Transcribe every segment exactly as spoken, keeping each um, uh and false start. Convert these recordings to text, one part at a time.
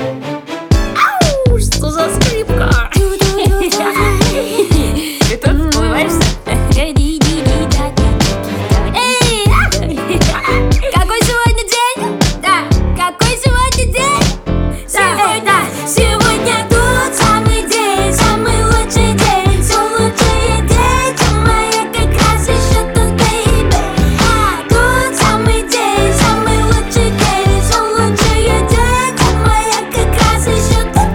Ау, что за скрипка? Ты тут вплываешься? Эй, какой сегодня день? Да, какой сегодня день? Сегодня, сегодня тот самый день, самый лучший день, все лучшие дети мои как раз еще тут, бейби. А, тот самый день, самый лучший день, все лучшие дети мои как раз еще тут,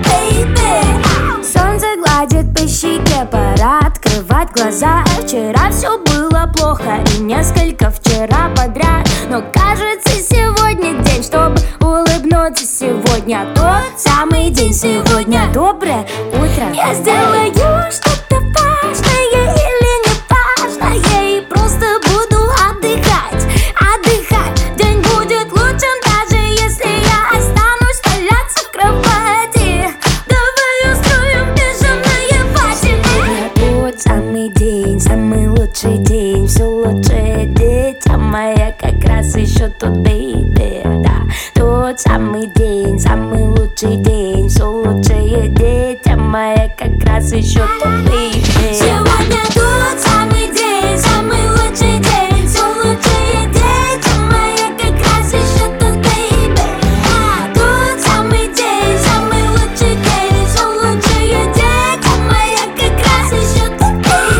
бейби. Солнце гладит по щеке, пора открывать глаза. Вчера все было плохо и несколько вчера подряд, но кажется сегодня день, чтобы улыбнуться. Сегодня тот самый день, сегодня доброе утро. Я сделаю что-то важное или не важное и просто буду отдыхать, отдыхать. День будет лучшим, даже если я останусь валяться в кровати. Давай устроим пижамное пати. Сегодня тот самый день, самый лучший день, все лучшие дети моя как раз еще тут, бейби. Да, тот самый день, самый лучший день, все лучшие дети моя как раз еще тут, бейби. Сегодня тот самый день, самый лучший день, все лучшие дети моя как раз еще тут, бейби. А, тот самый день, самый лучший день, все лучшие дети моя как раз еще тут,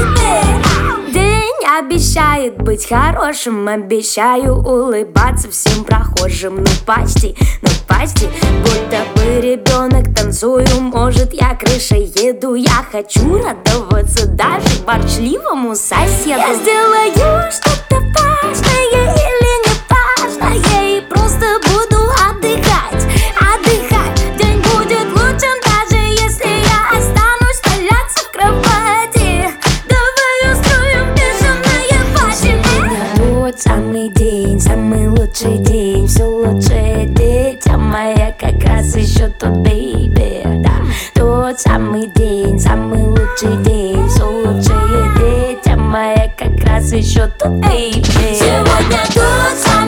бейби. День обещает быть хорошим, обещаю улыбаться всем прохожим. Ну почти, ну почти, будто бы ребенок танцую. Может, я крышей еду, я хочу радоваться даже борчливому соседу. Я сделаю что-то важное или не важное и просто буду отдыхать, отдыхать. День будет лучшим, даже если я останусь валяться в кровати. Давай устроим пижамное пати. Тот самый день, самый лучший день, все лучшие дети моя как раз еще тут, бейби. Да, тот самый день, самый лучший день, все лучшие дети моя как раз еще тут, бейби. Сегодня тот самый